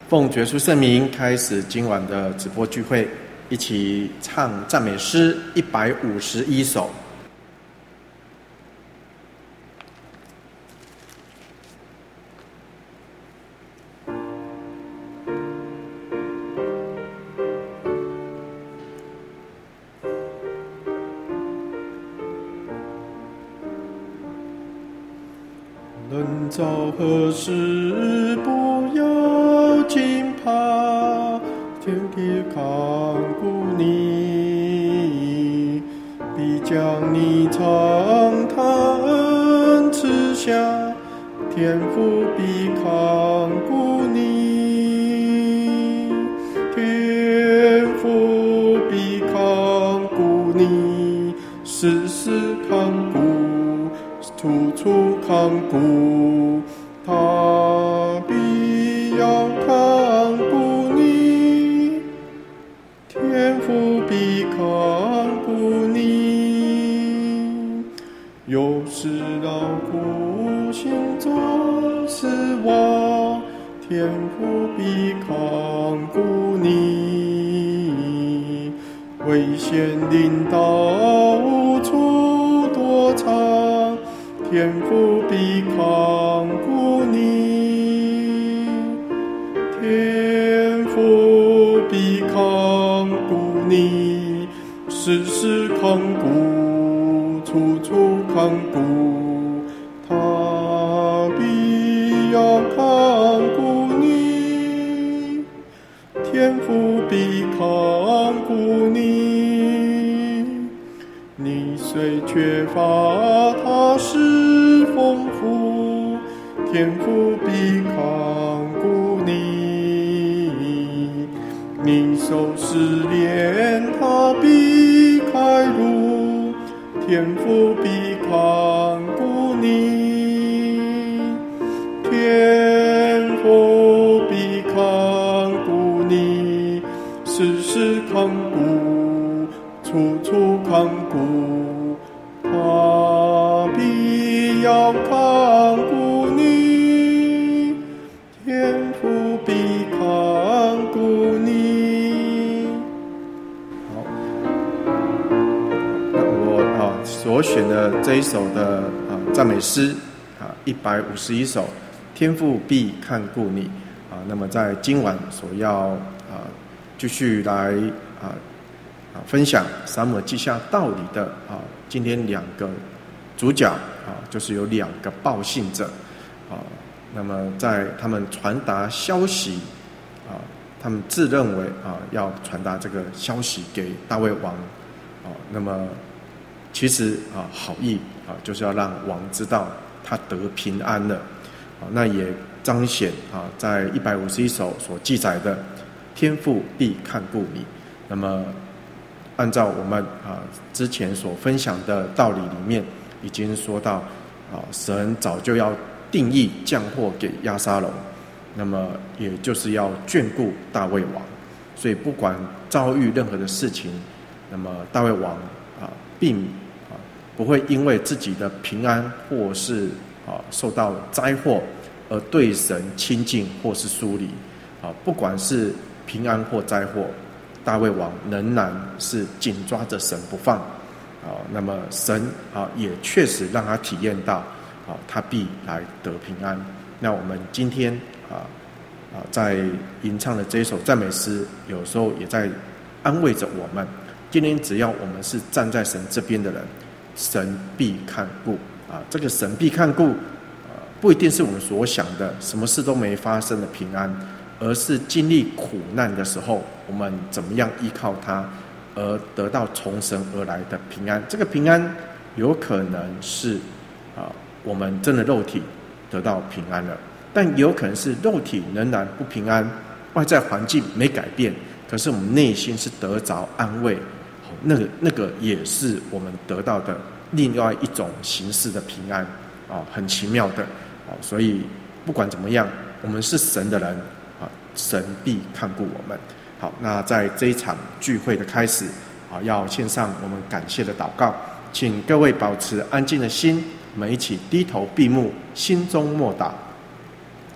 奉主耶稣圣名开始今晚的直播聚会，一起唱赞美诗151首。 人遭何事不要惊怕，天地看顾你，必将你长他恩赐下，天父必看顾你，天父必看顾你，时时看顾，处处看顾，他必要看顾你，天父必看顾你。有时劳苦心中失望，天父必看顾你。危险临到无处躲藏，天父必看顾你，天父必看顾你，时时看顾，处处看顾，他必要看顾你，天父必看顾你。你虽缺乏，他是丰富，天父必看顾你。你受试炼，他必开路，天父必看顾你，天父必看顾你，时时看顾，处处看顾，他必要看顾你，天父必看顾你。 好，那我所选的这一首的赞美诗151首，天父必看顾你那么在今晚所要继续来分享撒母耳记下道理的今天两个主角就是有两个报信者那么在他们传达消息他们自认为要传达这个消息给大卫王那么其实好意就是要让王知道他得平安了那也彰显在151首所记载的天父必看顾你。那么按照我们之前所分享的道理里面已经说到神早就要定义降祸给押沙龙，那么也就是要眷顾大卫王，所以不管遭遇任何的事情，那么大卫王并不会因为自己的平安或是受到灾祸而对神亲近或是疏离不管是平安或灾祸，大卫王仍然是紧抓着神不放那么神也确实让他体验到他必来得平安。那我们今天在吟唱的这一首赞美诗，有时候也在安慰着我们，今天只要我们是站在神这边的人，神必看顾这个神必看顾不一定是我们所想的什么事都没发生的平安，而是经历苦难的时候，我们怎么样依靠他而得到从神而来的平安。这个平安有可能是我们真的肉体得到平安了，但也有可能是肉体仍然不平安，外在环境没改变，可是我们内心是得着安慰那个也是我们得到的另外一种形式的平安很奇妙的所以不管怎么样，我们是神的人神必看顾我们。好，那在这一场聚会的开始要献上我们感谢的祷告，请各位保持安静的心，我们一起低头闭目，心中默祷。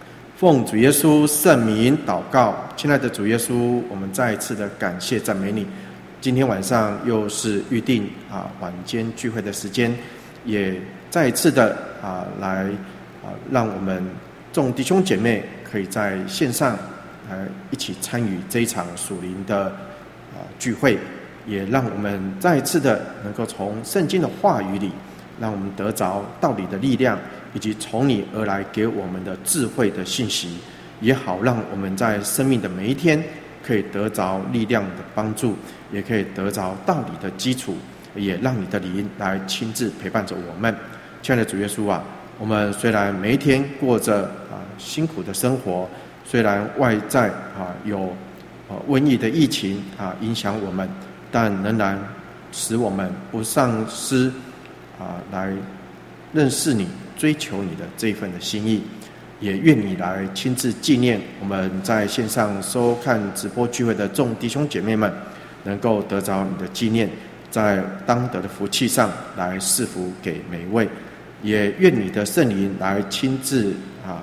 奉主耶稣圣名祷告。亲爱的主耶稣，我们再一次的感谢赞美你。今天晚上又是预定晚间聚会的时间，也再一次的来让我们众弟兄姐妹可以在线上一起参与这一场属灵的聚会，也让我们再一次的能够从圣经的话语里，让我们得着道理的力量，以及从你而来给我们的智慧的信息，也好让我们在生命的每一天可以得着力量的帮助，也可以得着道理的基础，也让你的灵来亲自陪伴着我们。亲爱的主耶稣啊，我们虽然每一天过着辛苦的生活，虽然外在有瘟疫的疫情影响我们，但仍然使我们不丧失来认识你、追求你的这一份的心意。也愿你来亲自纪念我们在线上收看直播聚会的众弟兄姐妹们，能够得着你的纪念，在当得的福气上来赐福给每一位。也愿你的圣灵来亲自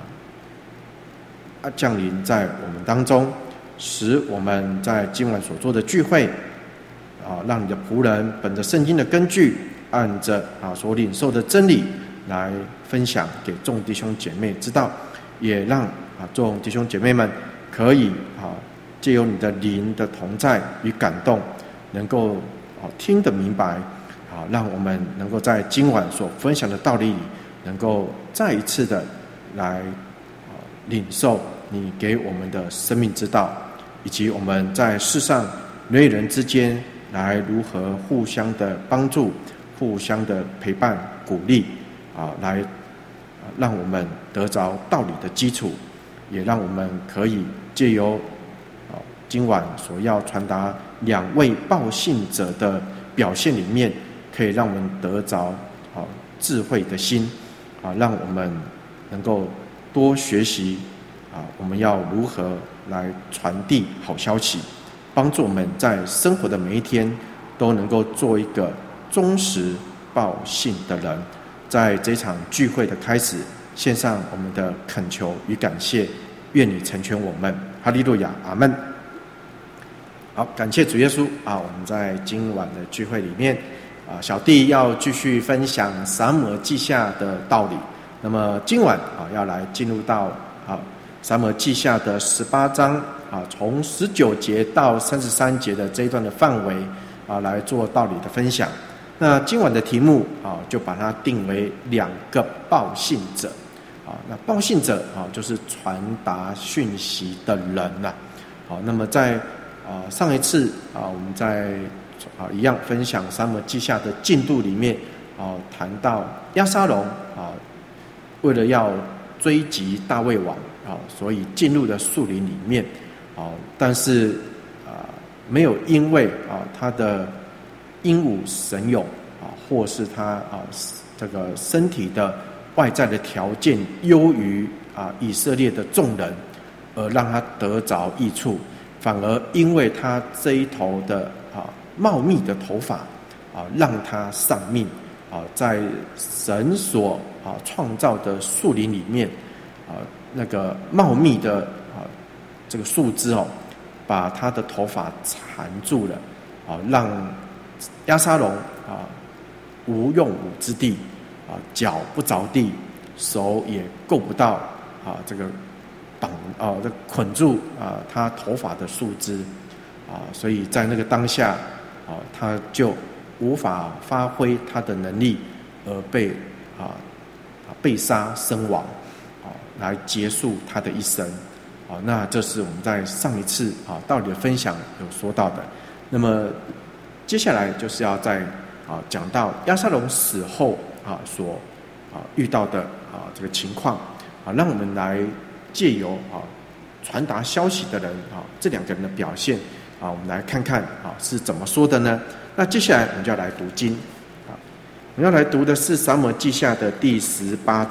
降临在我们当中，使我们在今晚所做的聚会让你的仆人本着圣经的根据，按着所领受的真理来分享给众弟兄姐妹知道，也让众弟兄姐妹们可以藉由你的灵的同在与感动，能够听得明白，让我们能够在今晚所分享的道理里，能够再一次的来领受你给我们的生命之道，以及我们在世上人与人之间来如何互相的帮助，互相的陪伴鼓励来让我们得着道理的基础，也让我们可以藉由今晚所要传达2位报信者的表现里面，可以让我们得着智慧的心让我们能够多学习我们要如何来传递好消息，帮助我们在生活的每一天都能够做一个忠实报信的人。在这场聚会的开始，献上我们的恳求与感谢，愿你成全我们。哈利路亚，阿们。好，感谢主耶稣我们在今晚的聚会里面小弟要继续分享撒母耳记下的道理。那么今晚要来进入到撒母耳记下的18章从19节到33节的这一段的范围来做道理的分享。那今晚的题目就把它定为2个报信者那报信者就是传达讯息的人那么在上一次我们在一样分享撒母耳记下的进度里面谈到押沙龙为了要追击大卫王所以进入了树林里面但是没有因为他的英武神勇或是他这个身体的外在的条件优于以色列的众人而让他得着益处，反而因为他这一头的茂密的头发让他丧命在神所创造的树林里面那个茂密的这个树枝把他的头发缠住了让押沙龙无用武之地脚不着地，手也够不到这个捆住他头发的树枝所以在那个当下他就无法发挥他的能力，而被杀身亡来结束他的一生那这是我们在上一次道理的分享有说到的。那么接下来就是要在讲到押沙龙死后所遇到的这个情况让我们来借由传达消息的人这2个人的表现我们来看看是怎么说的呢？那接下来我们就要来读经我们要来读的是撒母耳记下的第18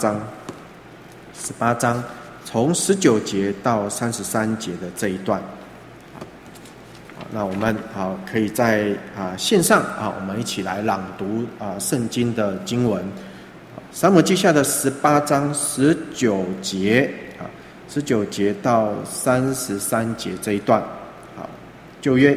章从19节到33节的这一段那我们可以在线上我们一起来朗读圣经的经文。撒母耳记下的18章19节 19节到33节这一段。好，旧约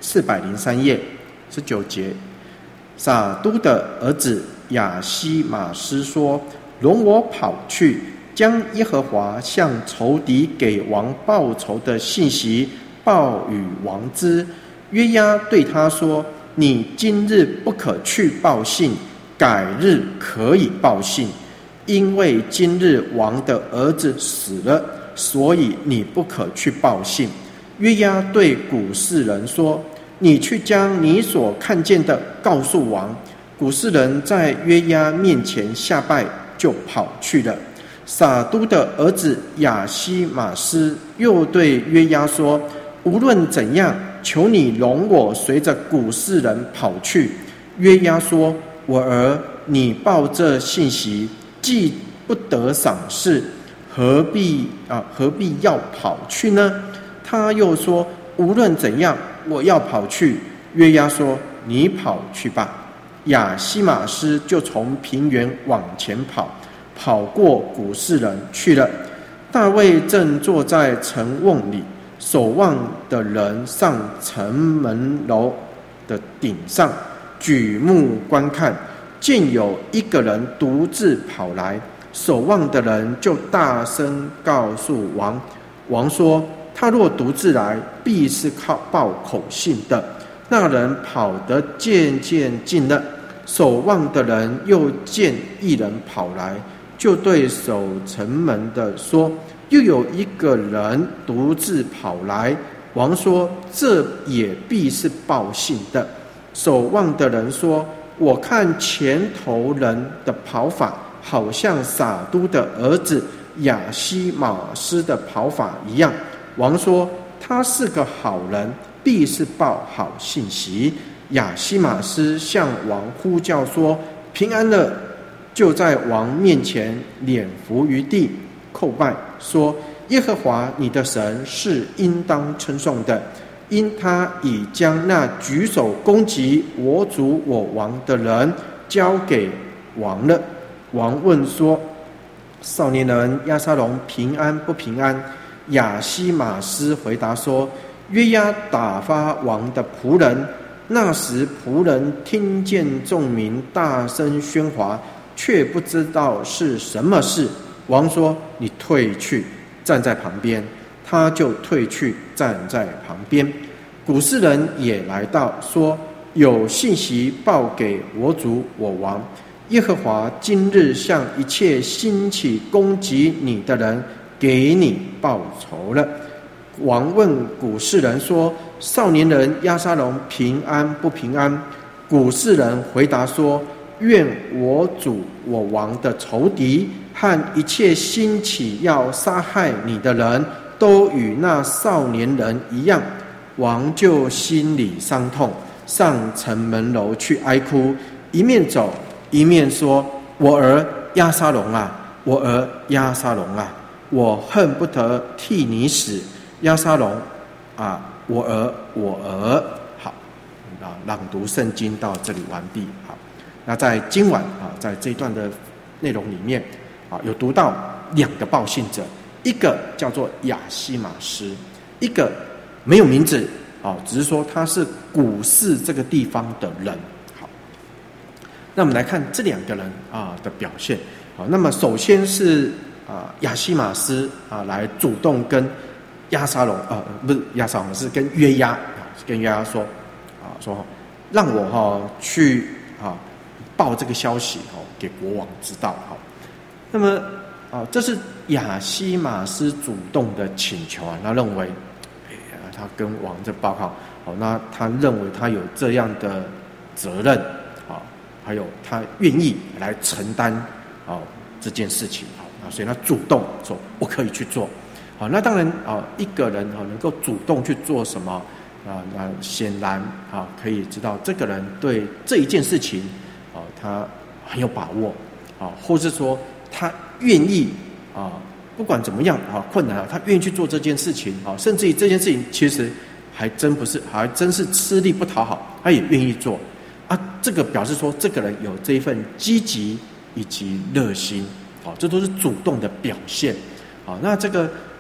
403页19节，撒督的儿子亚希玛斯说：容我跑去，将耶和华向仇敌给王报仇的信息报与王知。约押对他说：你今日不可去报信，改日可以报信，因为今日王的儿子死了，所以你不可去报信。约押对古示人说：你去将你所看见的告诉王。古示人在约押面前下拜，就跑去了。撒督的儿子亚希玛斯又对约押说：无论怎样，求你容我随着古示人跑去。约押说：我儿，你报这信息，既不得赏识，何必要跑去呢？他又说：无论怎样，我要跑去。约押说：你跑去吧。亚希玛斯就从平原往前跑过古示人去了。大卫正坐在城瓮里，守望的人上城门楼的顶上，举目观看，见有一个人独自跑来，守望的人就大声告诉王。王说：他若独自来，必是靠报口信的。那人跑得渐渐近了，守望的人又见一人跑来，就对守城门的说：又有一个人独自跑来。王说：这也必是报信的。守望的人说：我看前头人的跑法，好像撒督的儿子亚希玛斯的跑法一样。王说：他是个好人，必是报好信息。亚希玛斯向王呼叫说：平安了！就在王面前脸伏于地，叩拜，说：耶和华你的神是应当称颂的，因他已将那举手攻击我主我王的人交给王了。王问说：少年人押沙龙平安不平安？亚希玛斯回答说：约押打发王的仆人。那时仆人听见众民大声喧哗，却不知道是什么事。王说：你退去，站在旁边。他就退去，站在旁边。古示人也来到，说：有信息报给我主我王，耶和华今日向一切兴起攻击你的人给你报仇了。王问古示人说：少年人押沙龙平安不平安？古示人回答说：愿我主我王的仇敌和一切兴起要杀害你的人都与那少年人一样。王就心里伤痛，上城门楼去哀哭，一面走一面说：我儿押沙龙啊，我儿押沙龙啊，我恨不得替你死。押沙龙啊，我儿我儿。好，朗读圣经到这里完毕。好，那在今晚在这一段的内容里面有读到两个报信者，一个叫做亚希玛斯，一个没有名字只是说他是古示这个地方的人。好，那我们来看这两个人的表现。好，那么首先是亚希玛斯来主动跟押沙龙不是押沙龙，是跟约押跟约押说说让我去报这个消息给国王知道。好，那么这是亚希玛斯主动的请求他认为他跟王这报告那他认为他有这样的责任还有他愿意来承担这件事情所以他主动说我可以去做。好，那当然一个人能够主动去做什么那显然可以知道这个人对这一件事情他很有把握或是说他愿意不管怎么样困难他愿意去做这件事情甚至于这件事情其实还真是吃力不讨好，他也愿意做这个表示说这个人有这一份积极以及热心这都是主动的表现。那这个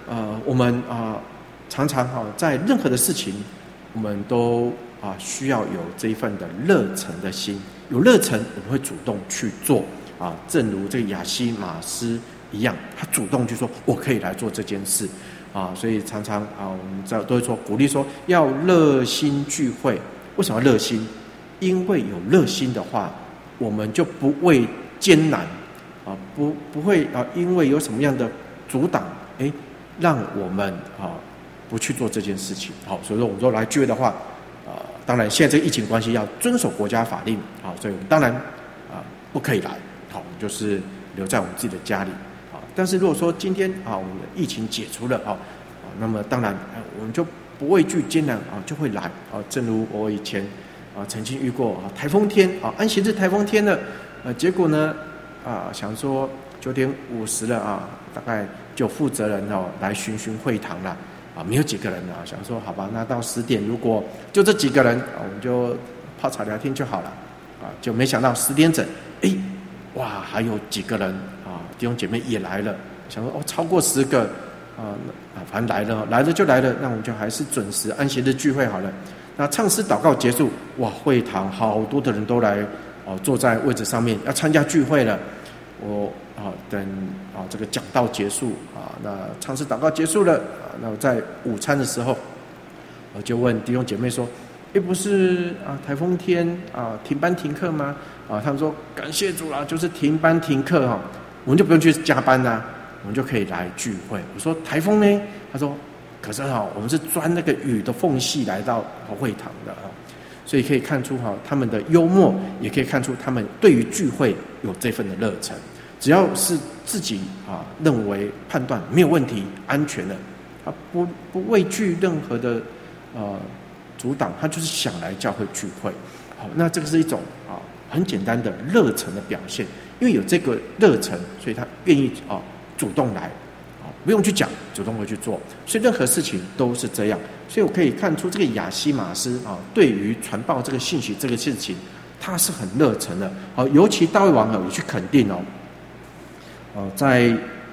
我们常常在任何的事情，我们都需要有这一份的热忱的心，有热忱我们会主动去做正如这个亚西玛斯一样，他主动去说我可以来做这件事所以常常我们都会说鼓励说要热心聚会。为什么要热心？因为有热心的话，我们就不畏艰难不会因为有什么样的阻挡让我们不去做这件事情。所以说我们说来聚会的话当然现在这个疫情关系要遵守国家法令所以我们当然不可以来就是留在我们自己的家里但是如果说今天我们的疫情解除了那么当然我们就不畏惧艰难就会来正如我以前曾经遇过台风天安息日台风天了结果呢想说9点50了大概就负责人来巡会堂了没有几个人想说好吧，那到10点如果就这几个人我们就泡茶聊天就好了就没想到10点整哇还有几个人弟兄姐妹也来了，想说超过10个反正来了就来了，那我们就还是准时安息日聚会好了。那唱诗祷告结束，哇，会堂好多的人都来坐在位置上面要参加聚会了。我等这个讲道结束那唱诗祷告结束了那我在午餐的时候，我就问弟兄姐妹说：“不是台风天停班停课吗？”他们说：“感谢主啦，就是停班停课我们就不用去加班啦，我们就可以来聚会。”我说：“台风呢？”他说：“可是我们是钻那个雨的缝隙来到会堂的所以可以看出他们的幽默，也可以看出他们对于聚会有这份的热忱。只要是自己认为判断没有问题、安全的，他不畏惧任何的阻挡，他就是想来教会聚会。那这个是一种很简单的热忱的表现，因为有这个热忱，所以他愿意主动来不用去讲，主动会去做。所以任何事情都是这样。所以我可以看出这个亚西玛斯对于传报这个信息这个事情，他是很热忱的尤其大卫王也去肯定在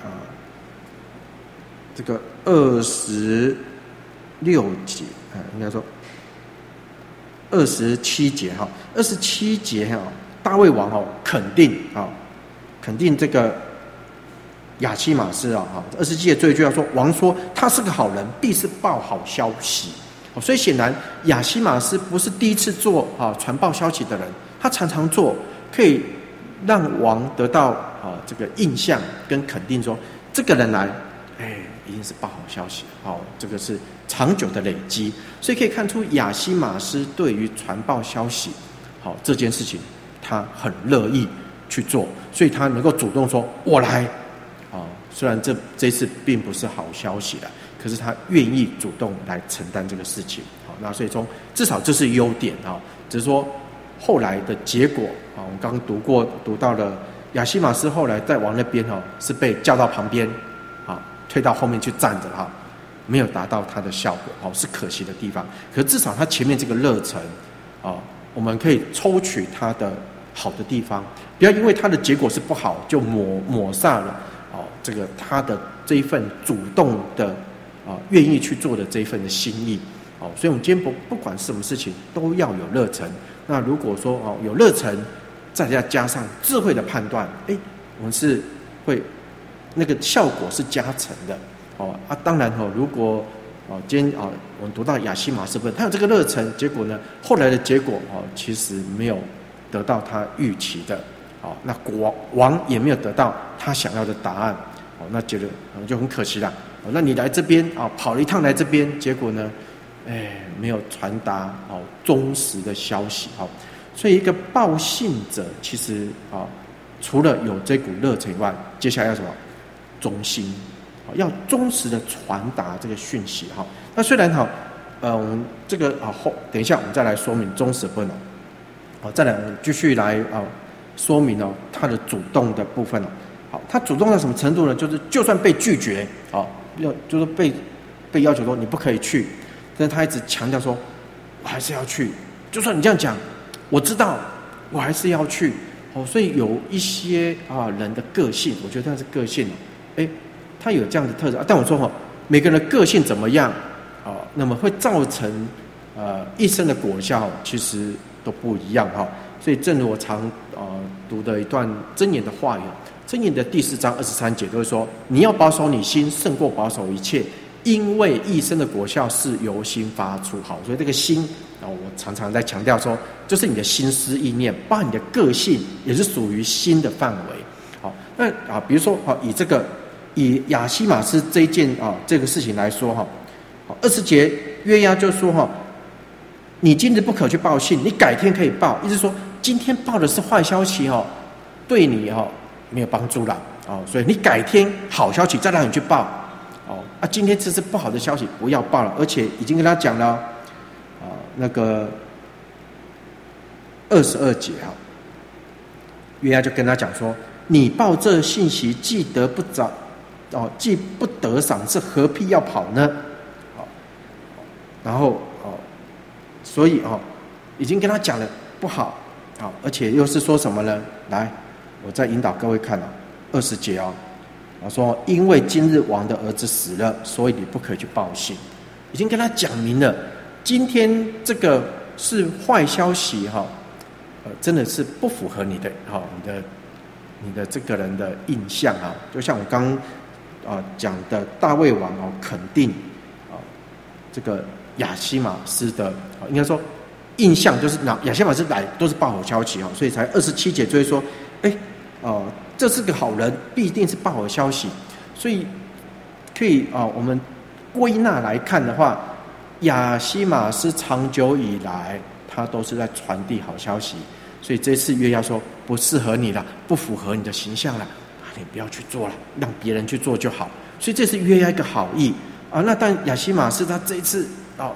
这个26节应该说27节27节大卫王肯定这个亚西玛斯27节最后一句要说，王说他是个好人，必是报好消息所以显然亚西玛斯不是第一次做传报消息的人，他常常做，可以让王得到这个印象跟肯定，说这个人来一定是报好消息这个是长久的累积。所以可以看出亚西玛斯对于传报消息这件事情他很乐意去做，所以他能够主动说我来虽然这次并不是好消息了，可是他愿意主动来承担这个事情那所以至少这是优点只是说后来的结果我们刚刚读到了亚西玛斯后来在王那边是被叫到旁边推到后面去站着没有达到他的效果是可惜的地方。可是至少他前面这个热忱我们可以抽取他的好的地方，不要因为他的结果是不好就抹煞了这个他的这一份主动的愿意去做的这一份的心意所以我们今天不管是什么事情都要有热忱。那如果说有热忱，再加上智慧的判断我们是会那个效果是加成的当然如果今天我们读到亚西玛斯他有这个热忱，结果呢后来的结果其实没有得到他预期的那王也没有得到他想要的答案那觉得就很可惜了那你来这边跑了一趟来这边，结果呢没有传达忠实的消息所以一个报信者其实除了有这股热忱以外，接下来要什么？忠心要忠实的传达这个讯息那虽然我们这个等一下我们再来说明忠实的部分再来我们继续来说明他的主动的部分他主动到什么程度呢？就是就算被拒绝就是被要求说你不可以去，但是他一直强调说我还是要去，就算你这样讲我知道我还是要去所以有一些人的个性，我觉得他是个性他有这样的特质但我说每个人的个性怎么样那么会造成一生的果效其实都不一样所以正如我常读的一段箴言的话语，箴言的第4章23节都会说，你要保守你心胜过保守一切，因为一生的果效是由心发出。所以这个心我常常在强调说，就是你的心思意念，包含你的个性也是属于心的范围。那比如说以亚西马斯这一件这个事情来说20节约押就说你今日不可去报信，你改天可以报，意思说今天报的是坏消息对你没有帮助了所以你改天好消息再让你去报今天这是不好的消息，不要报了，而且已经跟他讲了那个22节约押就跟他讲说，你报这信息既不得赏赐，何必要跑呢？然后所以已经跟他讲了不好而且又是说什么呢？来，我再引导各位看20节说，因为今日王的儿子死了，所以你不可以去报信。已经跟他讲明了，今天这个是坏消息真的是不符合你的这个人的印象就像我刚讲的大卫王肯定这个亚西马斯的应该说印象，就是亚西马斯来都是报好消息所以才27节就会说这是个好人，必定是报好消息。所以可以我们归纳来看的话，亚西马斯长久以来他都是在传递好消息，所以这次约押说不适合你了，不符合你的形象了你不要去做了，让别人去做就好。所以这是约押一个好意那但亚西马斯他这一次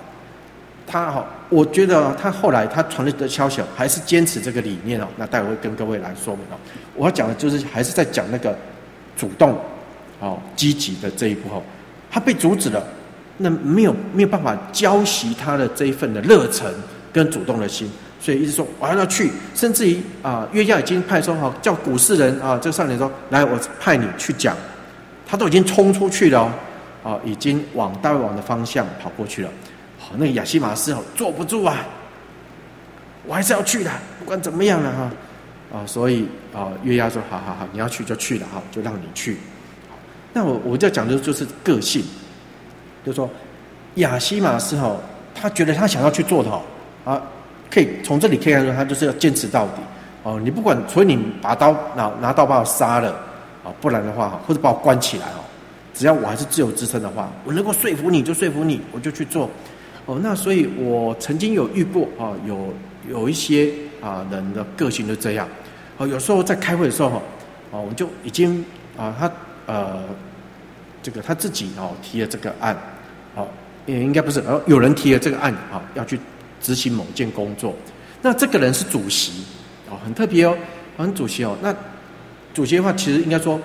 我觉得他后来他传的消息还是坚持这个理念那待会会跟各位来说明我要讲的就是还是在讲那个主动积极的这一步他被阻止了，那没有办法浇熄他的这一份的热忱跟主动的心，所以一直说我要去，甚至于约押已经派说叫古示人这个少年说，来，我派你去讲，他都已经冲出去了已经往大卫王的方向跑过去了那个亚西马斯坐不住我还是要去的，不管怎么样了所以约押说好，你要去就去了就让你去。那我就讲的就是个性，就是说亚西马斯他觉得他想要去做的可以从这里可以看出他就是要坚持到底你不管除非你把刀拿刀把我杀了不然的话或者把我关起来只要我还是自由之身的话，我能够说服你就说服你，我就去做那所以我曾经有遇过有一些人的个性就这样有时候在开会的时候我们就已经这个他自己提了这个案也应该不是有人提了这个案要去执行某件工作，那这个人是主席很特别很主席那主席的话其实应该说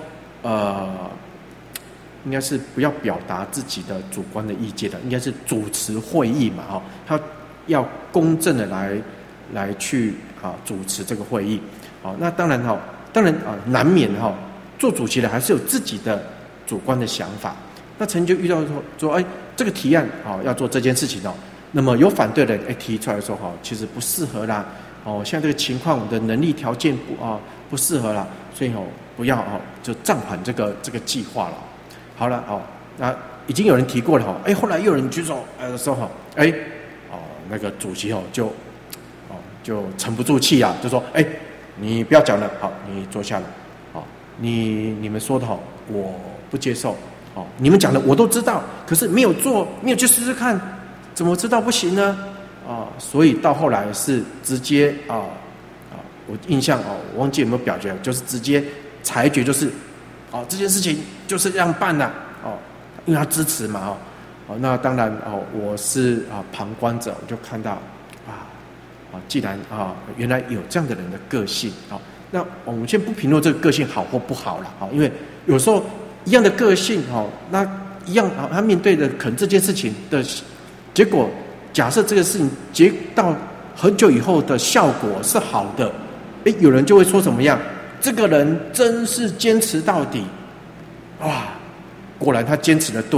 应该是不要表达自己的主观的意见的，应该是主持会议嘛他要公正的来去主持这个会议那当然难免做主席的还是有自己的主观的想法。那曾经就遇到说这个提案要做这件事情那么有反对的人提出来说其实不适合啦现在这个情况我的能力条件不适合啦，所以不要就暂缓这个计划了。好了那已经有人提过了后来又有人举手说那个主席就沉不住气就说你不要讲了，好，你坐下了你们说的我不接受你们讲的我都知道，可是没有做，没有去试试看，怎么知道不行呢所以到后来是直接我印象我忘记有没有表决，就是直接裁决就是这件事情就是这样办的因为他支持嘛那当然我是旁观者，我就看到既然原来有这样的人的个性那我们先不评论这个个性好或不好了因为有时候一样的个性那一样他面对的可能这件事情的结果，假设这个事情结到很久以后的效果是好的有人就会说怎么样，这个人真是坚持到底果然他坚持的对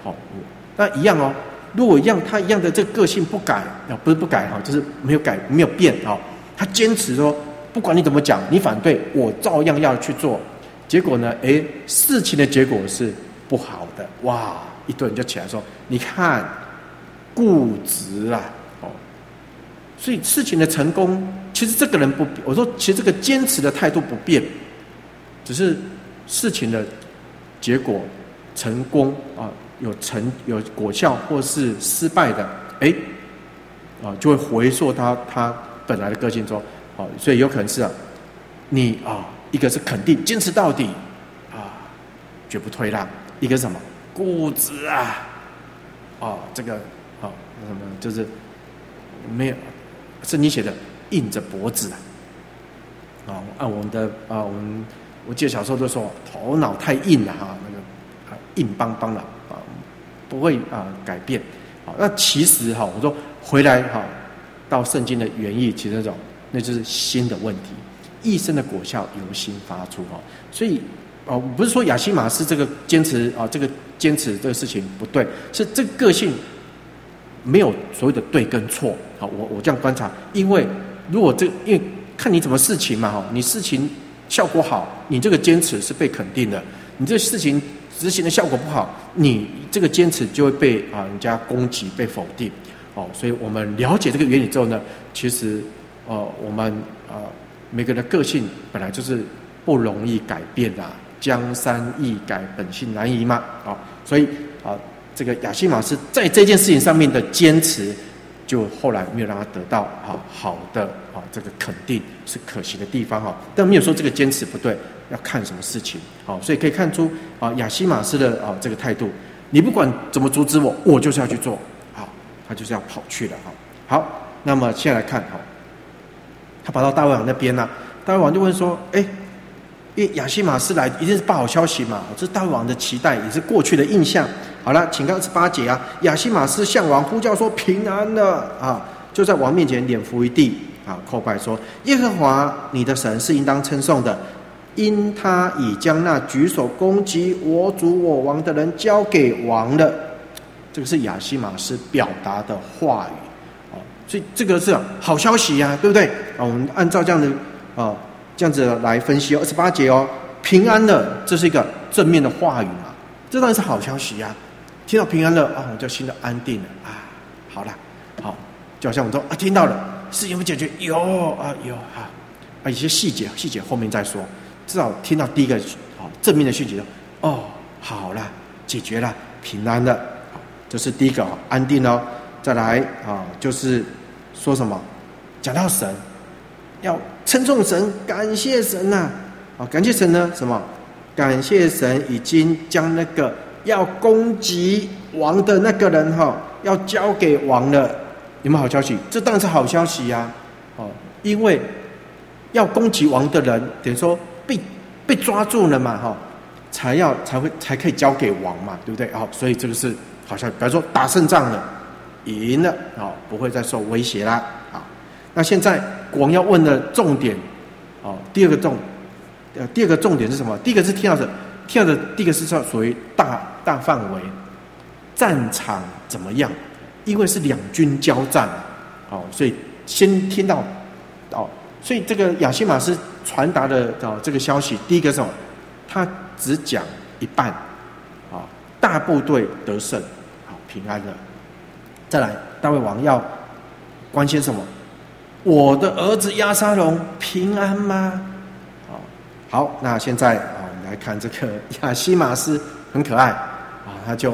好，那一样哦。如果一样，他一样的这个个性不改，不是不改哈，就是没有改没有变哈。他坚持说，不管你怎么讲，你反对我照样要去做。结果呢，事情的结果是不好的，哇！一堆人就起来说，你看固执啊，哦，所以事情的成功，其实这个人不，我说其实这个坚持的态度不变，只是事情的结果成功啊。有果效或是失败的，就会回溯他本来的个性中，所以有可能是你一个是肯定坚持到底绝不退让，一个是什么固执这个什么就是没有圣经写的硬着脖子按我们的我记得小时候都说头脑太硬了那个硬邦邦的。不会改变，那其实我说回来到圣经的原意，其实那就是心的问题，一生的果效由心发出所以不是说亚西玛斯这个坚持这个坚持这个事情不对，是这个个性没有所谓的对跟错我这样观察，因为如果因为看你怎么事情嘛你事情效果好，你这个坚持是被肯定的，你这事情执行的效果不好，你这个坚持就会被人家攻击、被否定所以我们了解这个原理之后呢，其实我们每个人的个性本来就是不容易改变的，江山易改，本性难移嘛所以这个亚西玛斯在这件事情上面的坚持，就后来没有让他得到好的这个肯定，是可惜的地方但没有说这个坚持不对。要看什么事情所以可以看出亚西玛斯的这个态度，你不管怎么阻止我就是要去做他就是要跑去了好，那么现在来看他跑到大卫王那边大卫王就问说因为亚西玛斯来一定是报好消息嘛，这是大卫王的期待，也是过去的印象。好了，请看28节亚西玛斯向王呼叫说平安了就在王面前脸伏于地叩拜说，耶和华你的神是应当称颂的，因他已将那举手攻击我主我王的人交给王了。这个是亚西玛斯表达的话语所以这个是好消息对不对我们按照这样的这样子来分析28节平安了，这是一个正面的话语嘛，这当然是好消息听到平安了我就心里安定了好了就好像我们说听到了，事情有没有解决？有有一些细节后面再说，至少听到第一个正面的讯息好了，解决了，平安了这是第一个安定再来就是说什么，讲到神要称颂神，感谢神感谢神呢什么？感谢神已经将那个要攻击王的那个人要交给王了。有没有好消息？这当然是好消息因为要攻击王的人等于说被抓住了嘛才可以交给王嘛，对不对所以这个是好消息，比如说打胜仗了，赢了不会再受威胁啦那现在国王要问的重点第二个重点是什么？第一个是听到的第一个是属于大范围战场怎么样，因为是两军交战所以先听到所以这个亚西玛斯传达的这个消息，第一个是什么？他只讲一半大部队得胜平安了。再来大卫王要关心什么？我的儿子押沙龙平安吗？好，那现在我们来看这个亚西玛斯很可爱他就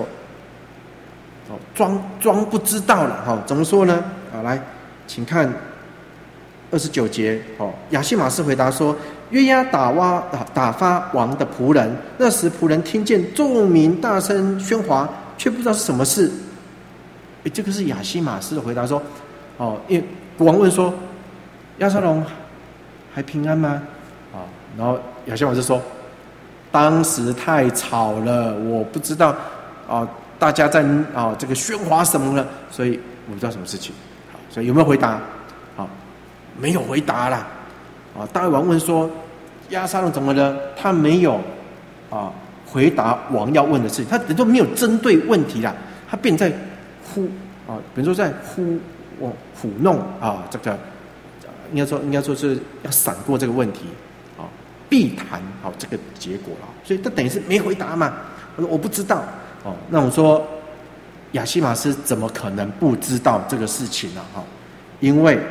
装不知道了怎么说呢？来，请看29节亚西玛斯回答说，约押打发王的仆人，那时仆人听见众民大声喧哗，却不知道是什么事。这个是亚西玛斯的回答说因为国王问说押沙龙还平安吗？然后亚西玛斯说，当时太吵了，我不知道大家在这个喧哗什么了，所以我不知道什么事情所以有没有回答？没有回答啦大卫王问说押沙龙怎么了？他没有回答王要问的事情，他等于说没有针对问题啦，他变在比如说在糊弄这个应该说是要闪过这个问题避谈这个结果了，所以他等于是没回答嘛。他说我不知道那我说亚西玛斯怎么可能不知道这个事情呢？因为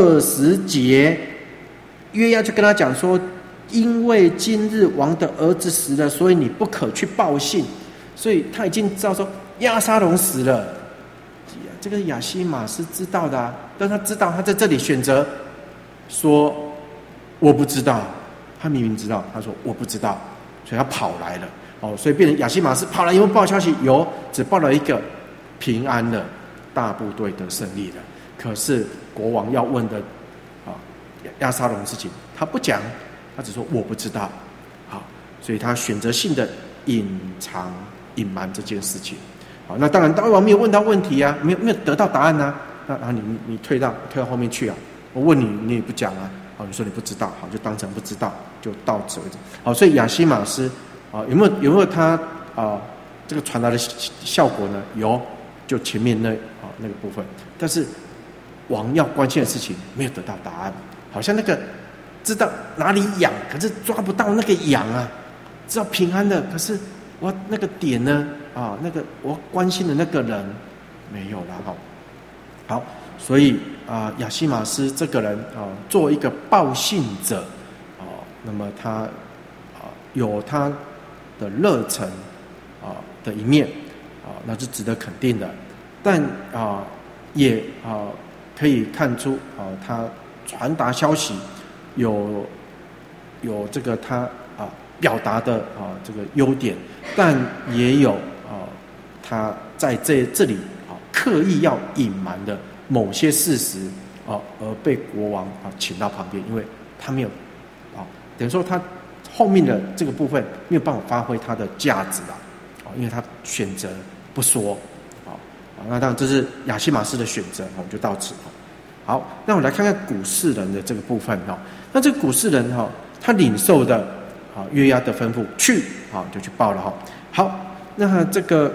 20节约押就跟他讲说，因为今日王的儿子死了，所以你不可去报信，所以他已经知道说押沙龙死了。这个亚西玛是知道的但他知道他在这里选择说我不知道，他明明知道，他说我不知道，所以他跑来了所以变成亚西玛是跑来有没有报消息？有，只报了一个平安了，大部队得胜利了。可是国王要问的押沙龙的事情他不讲，他只说我不知道所以他选择性的隐瞒这件事情那当然大卫王没有问到问题没有得到答案那你退到后面去我问你你也不讲你说你不知道就当成不知道，就到此为止所以亚西玛斯有没有他这个传达的效果呢？有，就前面那个部分，但是王要关心的事情没有得到答案，好像那个知道哪里痒，可是抓不到那个痒知道平安的，可是我那个点呢那个我关心的那个人没有了好，所以亚西玛斯这个人作为一个报信者那么他有他的热忱的一面那是值得肯定的，但也可以看出他传达消息有这个他表达的这个优点，但也有他在这里刻意要隐瞒的某些事实而被国王请到旁边，因为他没有等于说他后面的这个部分没有办法发挥他的价值因为他选择不说那当然这是亚西玛斯的选择我们就到此好，那我们来看看古示人的这个部分那这个古示人他领受的约押的吩咐去就去报了好，那这个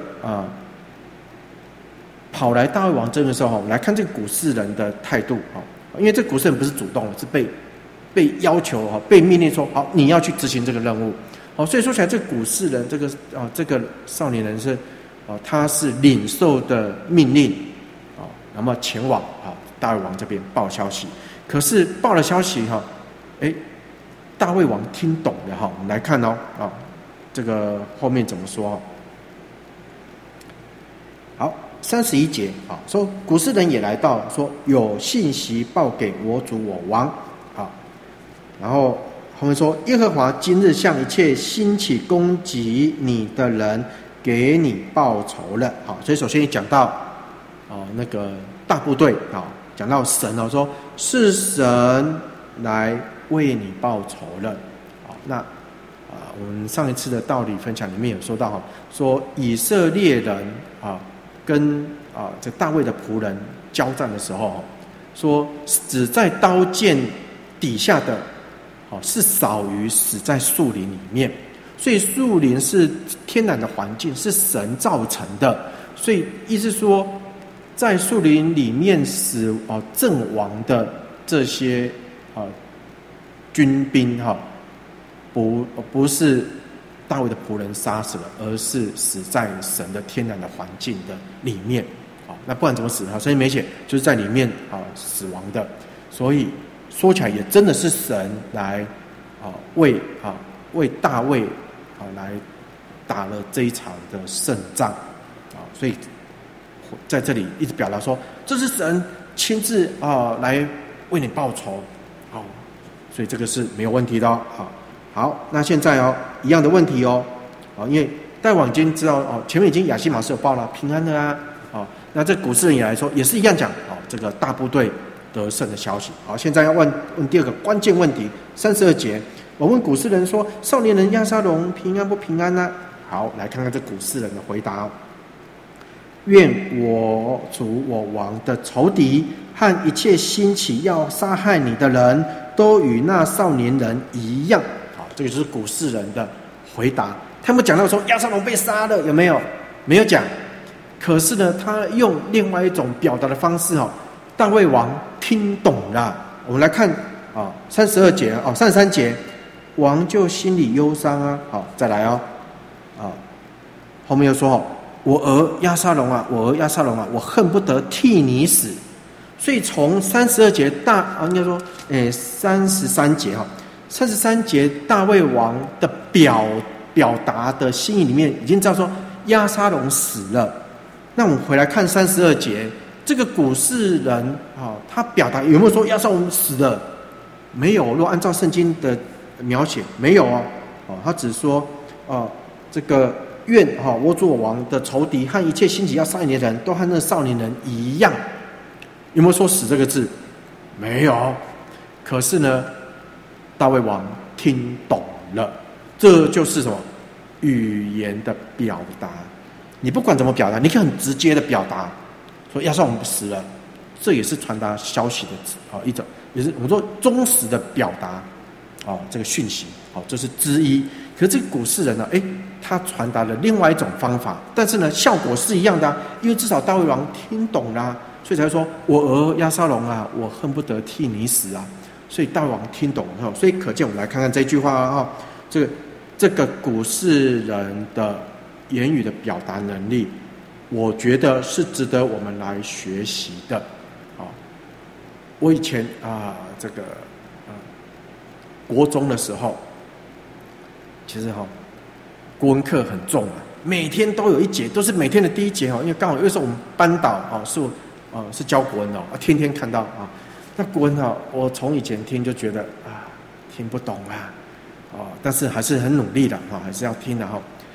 跑来大卫王这边的时候我们来看这个古示人的态度因为这古示人不是主动的，是被要求被命令说好你要去执行这个任务所以说起来这个古示人这个少年人是他是领受的命令那么前往大卫王这边报消息，可是报了消息大卫王听懂了我们来看这个后面怎么说好，31节说古示人也来到，说有信息报给我主我王然后后面说耶和华今日向一切兴起攻击你的人给你报仇了所以首先讲到那个大部队讲到神说是神来为你报仇了那我们上一次的道理分享里面有说到说以色列人跟这大卫的仆人交战的时候说死在刀剑底下的是少于死在树林里面，所以树林是天然的环境，是神造成的，所以意思说在树林里面死阵亡的这些军兵不是大卫的仆人杀死了，而是死在神的天然的环境的里面那不然怎么死所以没写就是在里面死亡的，所以说起来也真的是神来为大卫来打了这一场的胜仗所以在这里一直表达说这是神亲自来为你报仇所以这个是没有问题的好，那现在一样的问题因为大卫王已经知道前面已经亚西玛斯有报了平安的那这古示人也来说也是一样讲这个大部队得胜的消息现在要问第二个关键问题32节我问古示人说少年人押沙龙平安不平安呢好，来看看这古示人的回答愿我主我王的仇敌和一切兴起要杀害你的人都与那少年人一样这个就是古示人的回答他们讲到说押沙龙被杀了，有没有？没有讲。可是呢，他用另外一种表达的方式大卫王听懂了。我们来看32节33节，王就心里忧伤啊。好，再来后面又说我儿押沙龙啊，我儿押沙龙啊，我恨不得替你死。所以从32节应该说33节33节大卫王的表达的心意里面已经知道说押沙龙死了。那我们回来看32节，这个古事人他表达有没有说押沙龙死了？没有。如果按照圣经的描写，没有他只说这个愿我主我王的仇敌和一切兴起要杀你的人都和那少年人一样。有没有说死这个字？没有。可是呢，大卫王听懂了，这就是什么？语言的表达。你不管怎么表达，你可以很直接的表达说押沙龙死了，这也是传达消息的一种，也是我们说忠实的表达这个讯息这是之一。可是这个古事人呢，他传达了另外一种方法，但是呢效果是一样的因为至少大卫王听懂啦，所以才说我儿押沙龙啊，我恨不得替你死啊。所以大卫王听懂了，所以可见我们来看看这句话这个古事人的言语的表达能力，我觉得是值得我们来学习的。我以前国中的时候，其实国文课很重每天都有一节，都是每天的第一节因为刚好又是我们班导是教国文天天看到那国文我从以前听就觉得听不懂但是还是很努力的还是要听的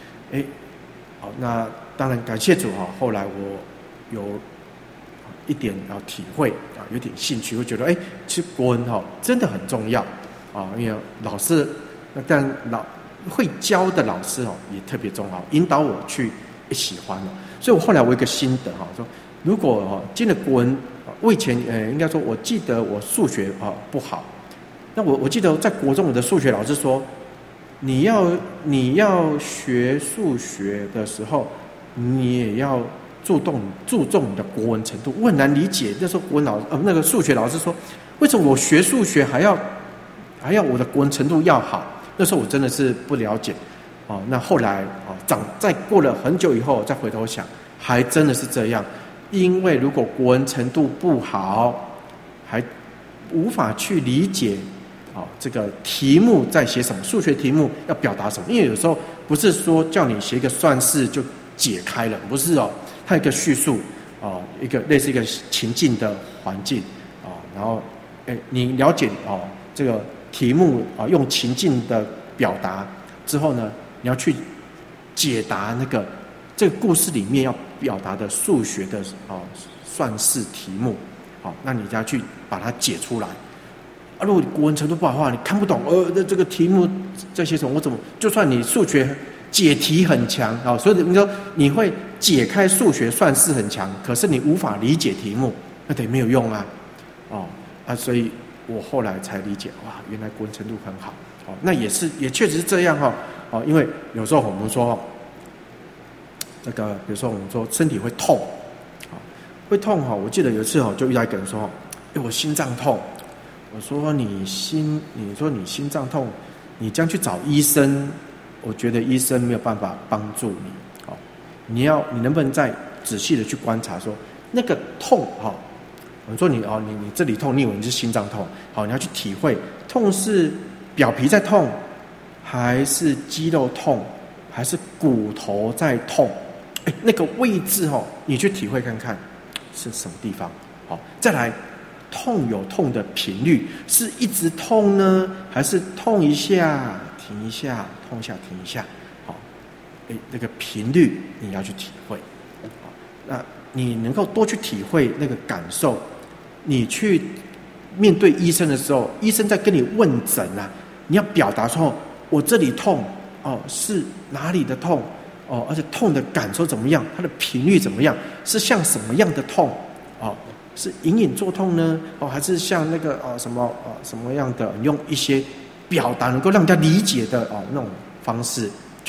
那当然感谢主后来我有一点体会有点兴趣，会觉得其实国文真的很重要因为老师但会教的老师也特别重要，引导我去喜欢所以我后来我有一个心得说，如果进了国文，我以前应该说我记得我数学不好，那我记得在国中我的数学老师说，你要学数学的时候，你也要注重你的国文程度。我很难理解，那时候国文那个数学老师说，为什么我学数学还要我的国文程度要好？那时候我真的是不了解那后来再过了很久以后再回头想，还真的是这样。因为如果国文程度不好，还无法去理解这个题目在写什么，数学题目要表达什么。因为有时候不是说叫你写一个算式就解开了，不是它有一个叙述一个类似一个情境的环境然后你了解这个题目用情境的表达之后呢，你要去解答这个故事里面要表达的数学的算式题目那你就要去把它解出来如果国文程度不好的话，你看不懂这个题目在写什么，我怎么就算你数学解题很强所以你说你会解开数学算式很强，可是你无法理解题目，那得没有用所以我后来才理解原来国文程度很好那也确实是这样因为有时候我们说这个比如说我们说身体会痛我记得有一次就遇到一个人说我心脏痛，我说你心脏痛，你这样去找医生，我觉得医生没有办法帮助你你能不能再仔细的去观察说那个痛我说你这里痛，你以为你是心脏痛你要去体会痛是表皮在痛，还是肌肉痛，还是骨头在痛那个位置你去体会看看是什么地方再来痛有痛的频率，是一直痛呢，还是痛一下停一下，痛一下停一下那个频率你要去体会那你能够多去体会那个感受，你去面对医生的时候，医生在跟你问诊你要表达说我这里痛是哪里的痛而且痛的感受怎么样，它的频率怎么样，是像什么样的痛是隐隐作痛呢还是像那个什么样的，用一些表达能够让人家理解的那种方式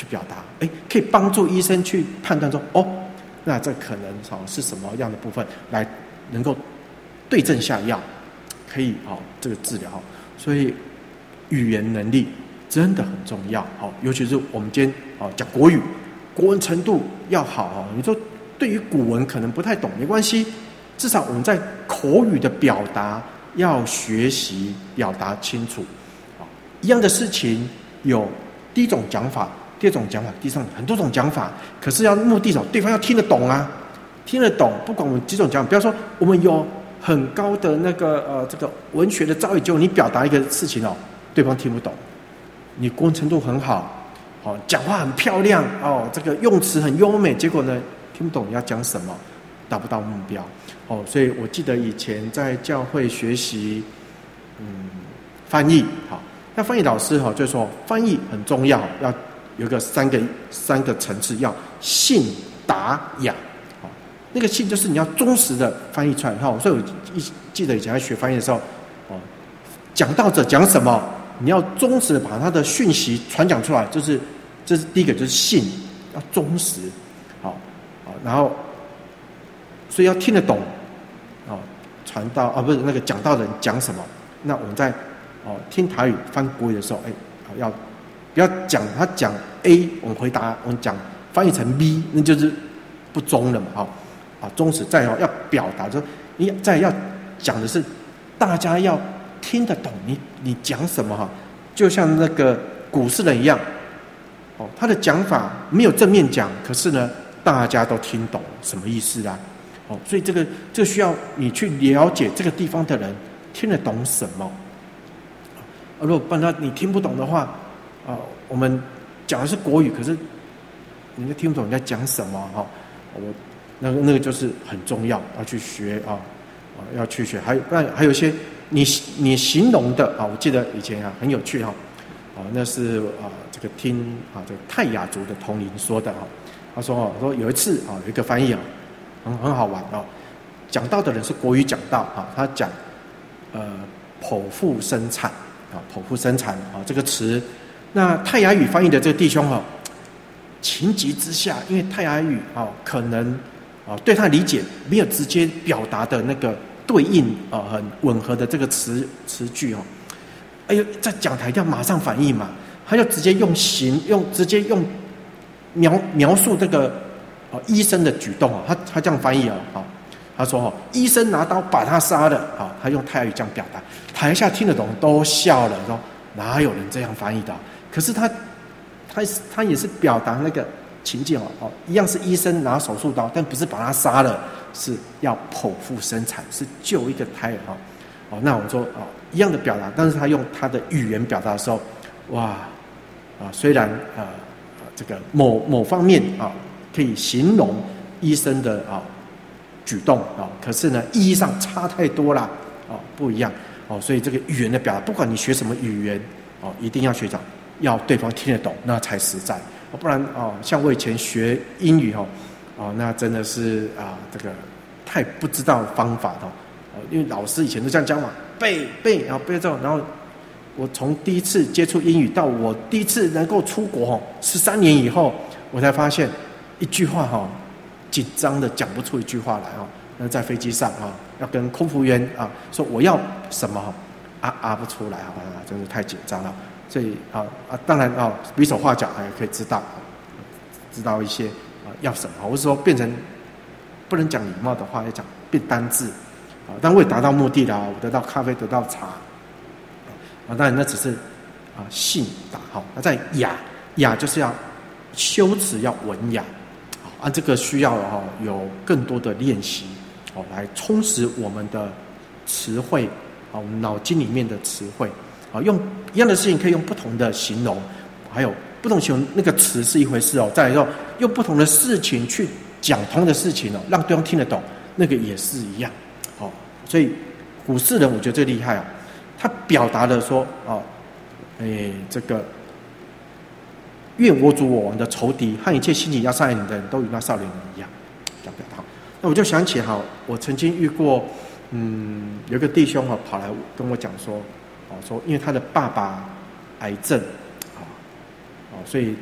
去表达，可以帮助医生去判断说，那这可能是什么样的部分，来能够对症下药，可以这个治疗。所以语言能力真的很重要，尤其是我们今天讲国语，国文程度要好，你说对于古文可能不太懂没关系，至少我们在口语的表达要学习表达清楚。一样的事情有第一种讲法，第二种讲法，第三很多种讲法，可是要目的对方要听得懂啊，听得懂。不管我们几种讲法，不要说我们有很高的那个这个文学的造诣，结果你表达一个事情对方听不懂。你国文程度很好，讲话很漂亮这个用词很优美，结果呢听不懂你要讲什么，达不到目标。所以我记得以前在教会学习翻译，那翻译老师就说翻译很重要，要有个三个层次，要信达雅。那个信就是你要忠实的翻译出来。所以我记得以前在学翻译的时候，讲道者讲什么，你要忠实的把他的讯息传讲出来，这是第一个，就是信要忠实。然后所以要听得懂传道不是那个讲道人讲什么。那我们在听台语翻国语的时候，要不要讲他讲 A， 我们回答我们讲翻译成 B， 那就是不忠了嘛。忠实。再要表达，说你再要讲的是大家要听得懂你讲什么就像那个古诗人一样，他的讲法没有正面讲，可是呢大家都听懂什么意思啊。所以这个需要你去了解这个地方的人听得懂什么。如果不然你听不懂的话，我们讲的是国语，可是你就听不懂你在讲什么那个就是很重要，要去学要去学。还有一些你形容的我记得以前很有趣那是这个听这个泰雅族的同龄说的他说有一次有一个翻译很好玩讲道的人是国语讲道他讲剖腹生产剖腹生产这个词，那泰雅语翻译的这个弟兄情急之下，因为泰雅语可能对他理解没有直接表达的那个对应很吻合的这个词句在讲台要马上反应嘛，他就直接直接用描述这个医生的举动他这样翻译他说医生拿刀把他杀了他用泰雅语这样表达，台下听得懂都笑了，说哪有人这样翻译的？可是他也是表达那个情境一样是医生拿手术刀，但不是把他杀了，是要剖腹生产，是救一个胎儿那我说一样的表达，但是他用他的语言表达的时候，虽然这个某方面可以形容医生的举动可是呢意义上差太多了不一样所以这个语言的表达，不管你学什么语言一定要学长，要对方听得懂，那才实在。不然像我以前学英语那真的是这个太不知道方法因为老师以前都这样讲嘛，背背之后，然后我从第一次接触英语到我第一次能够出国13年以后，我才发现一句话紧张的讲不出一句话来那在飞机上要跟空服员说我要什么不出来真是太紧张了。所以当然比手画脚也可以知道一些要什么，或是说变成不能讲礼貌的话，要讲变单字但我也达到目的了我得到咖啡，得到茶当然那只是信达那在雅就是要修辞要文雅这个需要有更多的练习来充实我们的词汇我们脑筋里面的词汇用一样的事情可以用不同的形容，还有不同形容那个词是一回事再来用不同的事情去讲同的事情让对方听得懂，那个也是一样所以古诗人我觉得最厉害他表达了说这个愿我主我王的仇敌和一切兴起要杀害你的人都与那少年人一样，这样表达那我就想起我曾经遇过有一个弟兄跑来跟我讲说因为他的爸爸癌症所以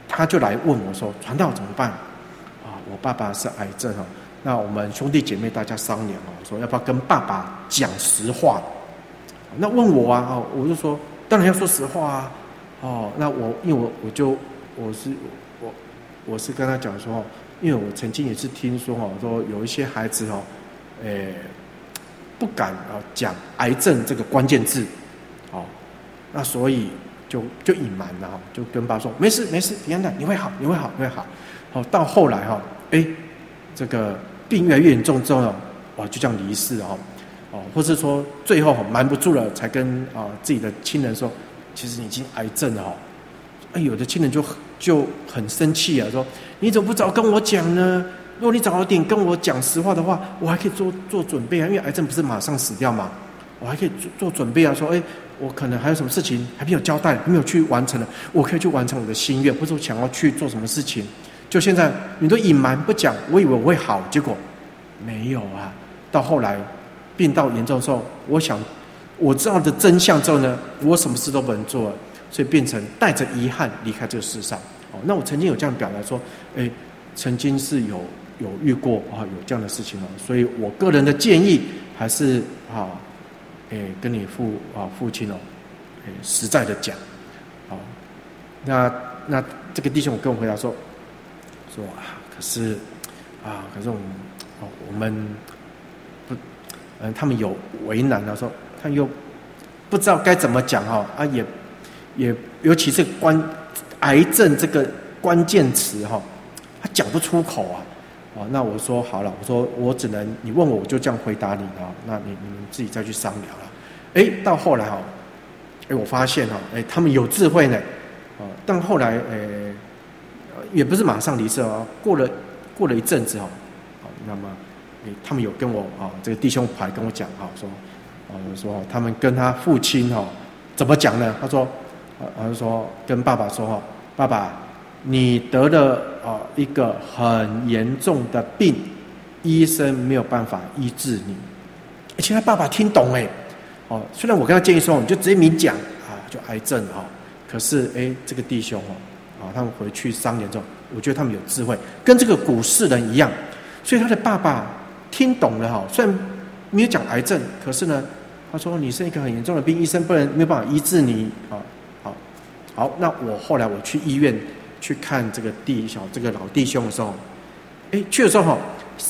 他就来问我说：“传道怎么办？我爸爸是癌症哦，那我们兄弟姐妹大家商量哦，说要不要跟爸爸讲实话？那问我啊，我就说当然要说实话啊。那因为我是跟他讲说，因为我曾经也是听说说有一些孩子不敢讲癌症这个关键字，那所以就隐瞒了，就跟爸说没事，平安的，你会好。到后来这个病越来越严重之后就这样离世或是说最后瞒不住了，才跟自己的亲人说，其实你已经癌症了有的亲人就很生气说你怎么不早跟我讲呢？如果你早点跟我讲实话的话，我还可以做准备啊，因为癌症不是马上死掉嘛，我还可以做准备啊，说我可能还有什么事情还没有交代，还没有去完成的，我可以去完成我的心愿，或者我想要去做什么事情。就现在你都隐瞒不讲，我以为我会好，结果没有啊。到后来病到严重的时候，我知道的真相之后呢，我什么事都不能做了，所以变成带着遗憾离开这个世上。那我曾经有这样表达说，曾经是有遇过有这样的事情所以我个人的建议还是跟你父亲实在的讲。那这个弟兄跟我回答说可是我们不他们有为难了，说他又不知道该怎么讲也尤其是癌症这个关键词他讲不出口那我说好了，我说我只能你问我就这样回答你那你们自己再去商量了。到后来我发现他们有智慧呢但后来也不是马上离世过了一阵子那么他们有跟我这个弟兄牌跟我讲说他们跟他父亲怎么讲呢？他说跟爸爸说爸爸，你得了一个很严重的病，医生没有办法医治你。其实他爸爸听懂虽然我跟他建议说你就直接明讲就癌症可是这个弟兄他们回去商量之后，我觉得他们有智慧，跟这个古世人一样，所以他的爸爸听懂了虽然没有讲癌症，可是呢他说你是一个很严重的病，医生没有办法医治你好，那后来我去医院去看这个老弟兄的时候去的时候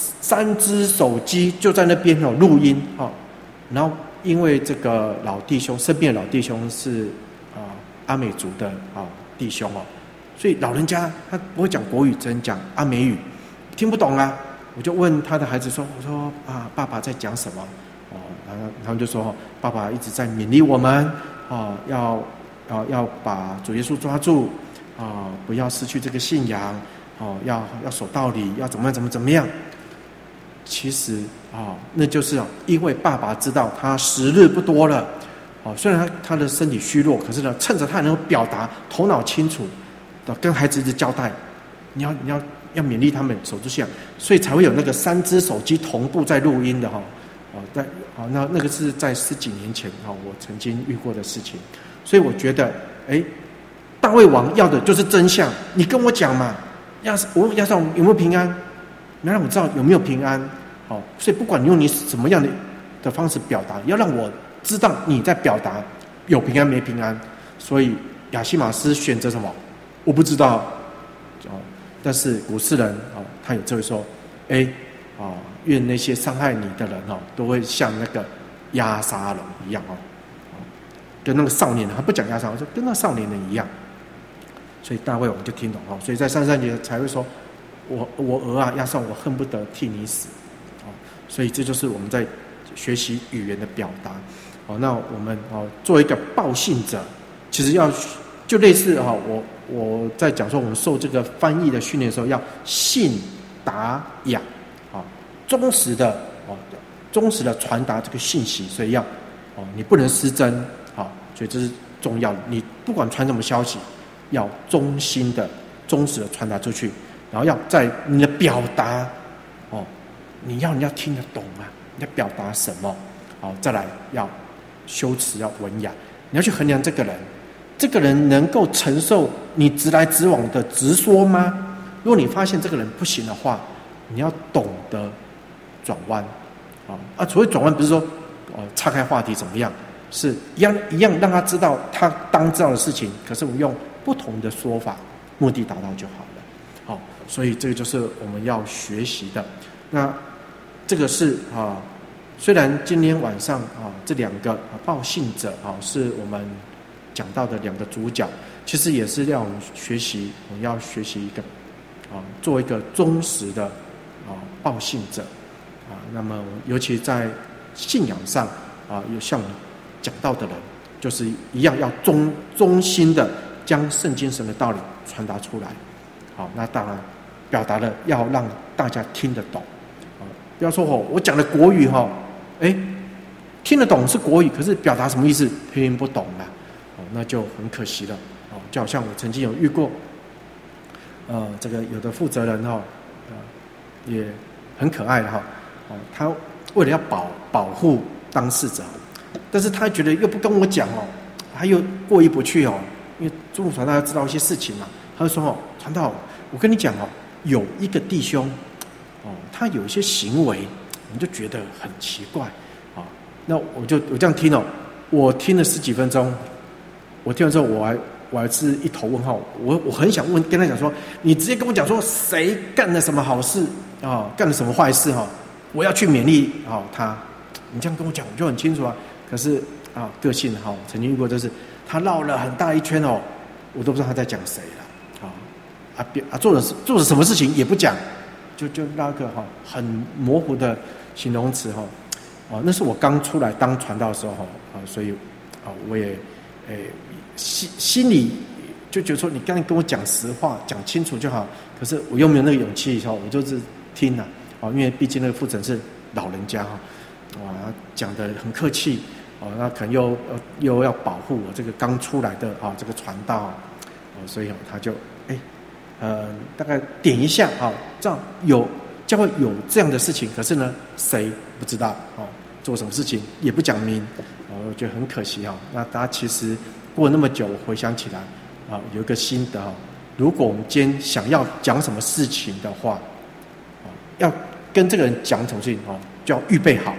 3只手机就在那边录音然后因为这个生病的老弟兄是阿美族的弟兄所以老人家他不会讲国语，只能讲阿美语，听不懂啊。我就问他的孩子说，我说爸爸在讲什么然后他们就说爸爸一直在勉励我们要把主耶稣抓住不要失去这个信仰要守道理，要怎么样。其实那就是因为爸爸知道他时日不多了虽然他的身体虚弱，可是呢趁着他能够表达，头脑清楚跟孩子一直交代，你要勉励他们守住信仰，所以才会有那个3只手机同步在录音的那个是在10几年前我曾经遇过的事情。所以我觉得大卫王要的就是真相，你跟我讲嘛，我要让有没有平安，你要让我知道有没有平安所以不管你用你什么样的方式表达，要让我知道你在表达有平安没平安。所以亚西玛斯选择什么我不知道但是古世人他有智慧说愿那些伤害你的人都会像那个押沙龙一样跟那个少年人，他不讲押沙龙，说跟那少年人一样。所以大卫我们就听懂所以在33节才会说我儿押沙龙，我恨不得替你死所以这就是我们在学习语言的表达那我们做一个报信者，其实就类似我在讲说我们受这个翻译的训练的时候，要信达雅忠实的传达这个信息，所以你不能失真所以这是重要的。你不管传什么消息，要忠实的传达出去，然后要在你的表达你要听得懂你要表达什么再来要修辞要文雅，你要去衡量这个人这个人能够承受你直来直往的直说吗？如果你发现这个人不行的话，你要懂得转弯所谓转弯不是说岔开话题怎么样，是一样让他知道他当知道的事情，可是我们用不同的说法，目的达到就好了。所以这个就是我们要学习的。那这个是虽然今天晚上这两个报信者是我们讲到的两个主角，其实也是让我们学习，我们要学习一个做一个忠实的报信者那么尤其在信仰上有像讲到的人，就是一样要忠心的将圣经神的道理传达出来。那当然表达的要让大家听得懂不要说我讲的国语听得懂是国语，可是表达什么意思听不懂了那就很可惜了就好像我曾经有遇过这个有的负责人也很可爱的他为了要保护当事者，但是他觉得又不跟我讲他又过意不去因为中路传道要知道一些事情嘛，他就说传道，我跟你讲有一个弟兄他有一些行为，我们就觉得很奇怪那我这样听我听了10几分钟，我听完之后我还是一头问号，我很想跟他讲说，你直接跟我讲说谁干了什么好事干了什么坏事我要去勉励他，你这样跟我讲我就很清楚可是个性曾经遇过，就是他绕了很大一圈我都不知道他在讲谁了做了什么事情也不讲，就那个很模糊的形容词那是我刚出来当传道的时候所以我也心里就觉得说，你刚才跟我讲实话讲清楚就好，可是我又没有那个勇气我就是听了因为毕竟那个负责人是老人家讲得很客气那可能又要保护我这个刚出来的这个传道所以他就大概点一下这样教会有这样的事情，可是呢谁不知道做什么事情也不讲明我觉得很可惜那大家其实过了那么久，我回想起来有一个心得如果我们今天想要讲什么事情的话要跟这个人讲什么事情就要预备好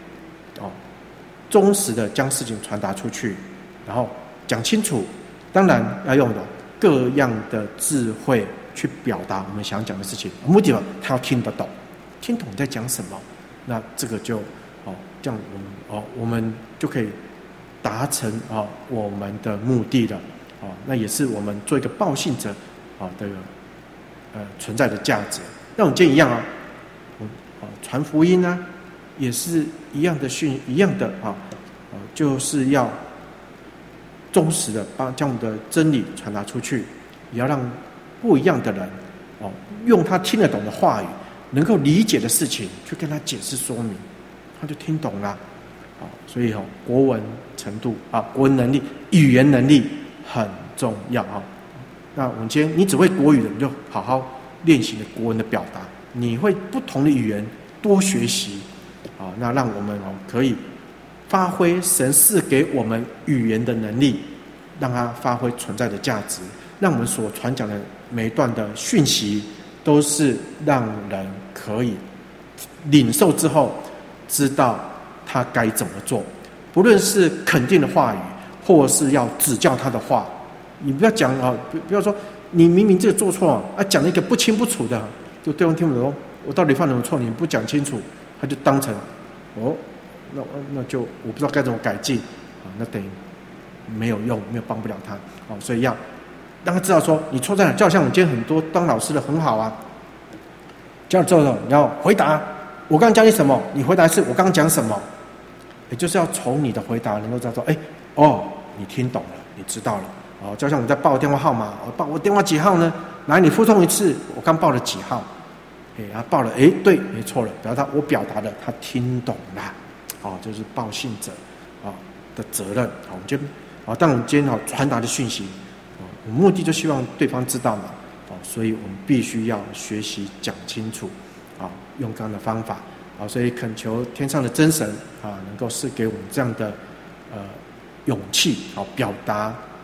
忠实的将事情传达出去，然后讲清楚，当然要用各样的智慧去表达我们想讲的事情，目的他要听得懂，听懂你在讲什么，那这个就这样我们就可以达成我们的目的了那也是我们做一个报信者的存在的价值。那我们今天一样传福音也是一样的一样的就是要忠实的将我们的真理传达出去，也要让不一样的人用他听得懂的话语，能够理解的事情去跟他解释说明，他就听懂了所以国文程度国文能力语言能力很重要那我们今天你只会国语的，你就好好练习国文的表达，你会不同的语言多学习那让我们可以发挥神赐给我们语言的能力，让它发挥存在的价值，让我们所传讲的每一段的讯息都是让人可以领受之后知道他该怎么做，不论是肯定的话语或是要指教他的话，你不要讲不要说你明明这个做错讲一个不清不楚的，就对方听不懂我到底犯什么错，你不讲清楚，他就当成那就我不知道该怎么改进那等于没有用，没有帮不了他所以要让他知道说你错在哪。就好像我们今天很多当老师的很好教了之后你要回答我刚刚教你什么，你回答是我刚刚讲什么，也就是要从你的回答能够知道说你听懂了，你知道了就像我在报电话号码，我报我电话几号呢，来你复诵一次我刚报了几号他报了对没错了，表达我表达的他听懂了就是报信者的责任我们今天当我们今天传达的讯息我目的就希望对方知道嘛所以我们必须要学习讲清楚用这样的方法所以恳求天上的真神能够赐给我们这样的勇气表达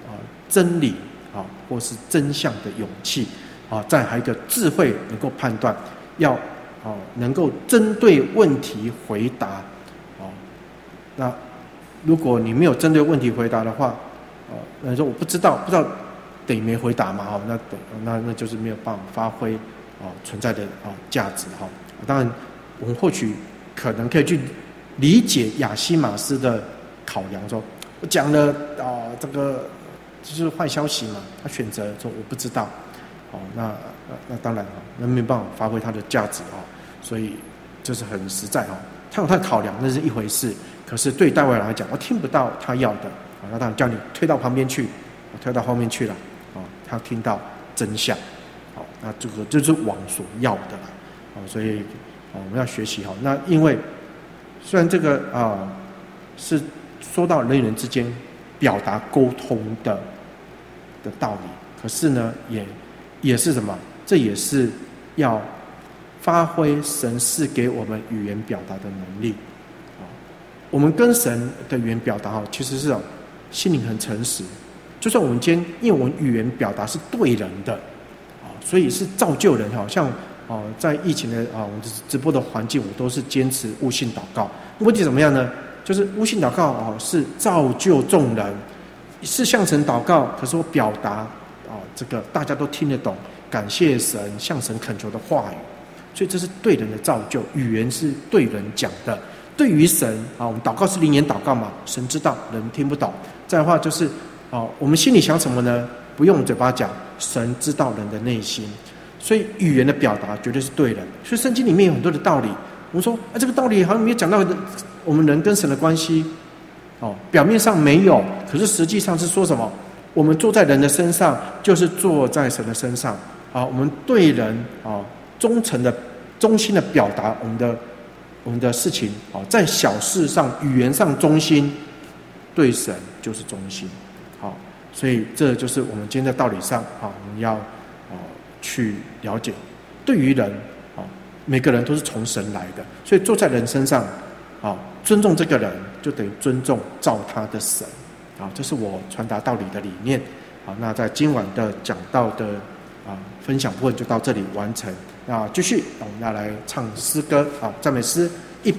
真理或是真相的勇气再还有一个智慧，能够判断，要能够针对问题回答那如果你没有针对问题回答的话那你说我不知道等于没回答嘛那就是没有办法发挥存在的价值当然我们或许可能可以去理解亚西马斯的考量，说我讲了这个就是坏消息嘛，他选择说我不知道那当然那没办法发挥它的价值所以这是很实在他有他的考量，那是一回事。可是对大卫来讲，我听不到他要的那当然叫你推到旁边去，推到后面去了他听到真相那这个就是王所要的了所以我们要学习那因为虽然这个是说到人与人之间表达沟通的道理，可是呢也是什么？这也是要发挥神赐给我们语言表达的能力我们跟神的语言表达其实是心灵很诚实，就算我们今天因为我们语言表达是对人的所以是造就人像在疫情的我们直播的环境，我都是坚持悟性祷告。问题怎么样呢？就是悟性祷告是造就众人，是向神祷告，可是我表达这个大家都听得懂，感谢神，向神恳求的话语，所以这是对人的造就，语言是对人讲的。对于神我们祷告是灵言祷告嘛，神知道，人听不懂。再的话就是我们心里想什么呢？不用嘴巴讲，神知道人的内心，所以语言的表达绝对是对人。所以圣经里面有很多的道理，我们说这个道理好像没有讲到我们人跟神的关系表面上没有，可是实际上是说什么？我们坐在人的身上，就是坐在神的身上我们对人忠心的表达我们的事情在小事上语言上忠心，对神就是忠心所以这就是我们今天的道理上我们要去了解，对于人每个人都是从神来的，所以坐在人身上尊重这个人，就等于尊重造他的神这是我传达道理的理念那在今晚的讲道的分享部分就到这里完成。那继续我们要来唱诗歌赞美诗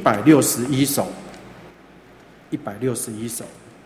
161首，161首。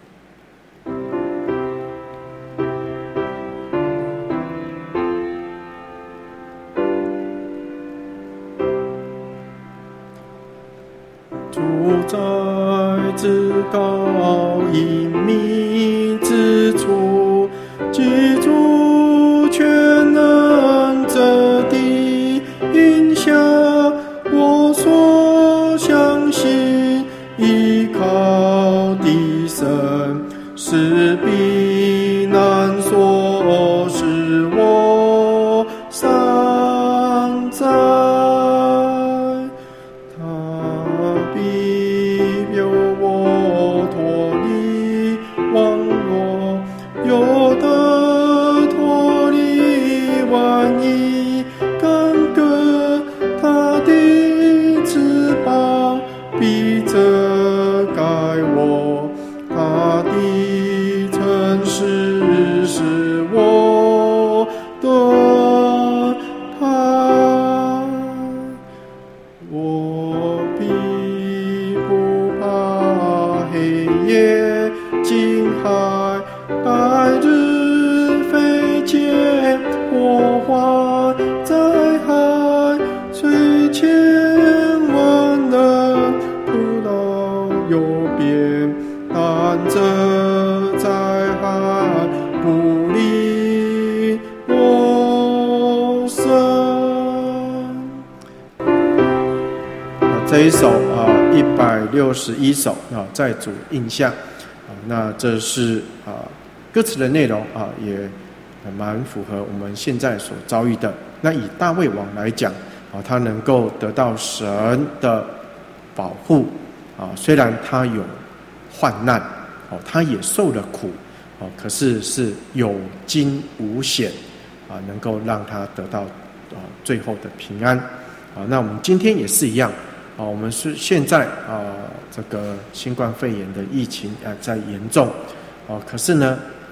住在至高隐秘之处，记住全能者的荫下，我所相信依靠的神是避难所，是我山寨。 这一首161首在主印下那这是歌词的内容也蛮符合我们现在所遭遇的。那以大卫王来讲他能够得到神的保护虽然他有患难他也受了苦可是是有惊无险能够让他得到最后的平安那我们今天也是一样我们是现在这个新冠肺炎的疫情在严重可是呢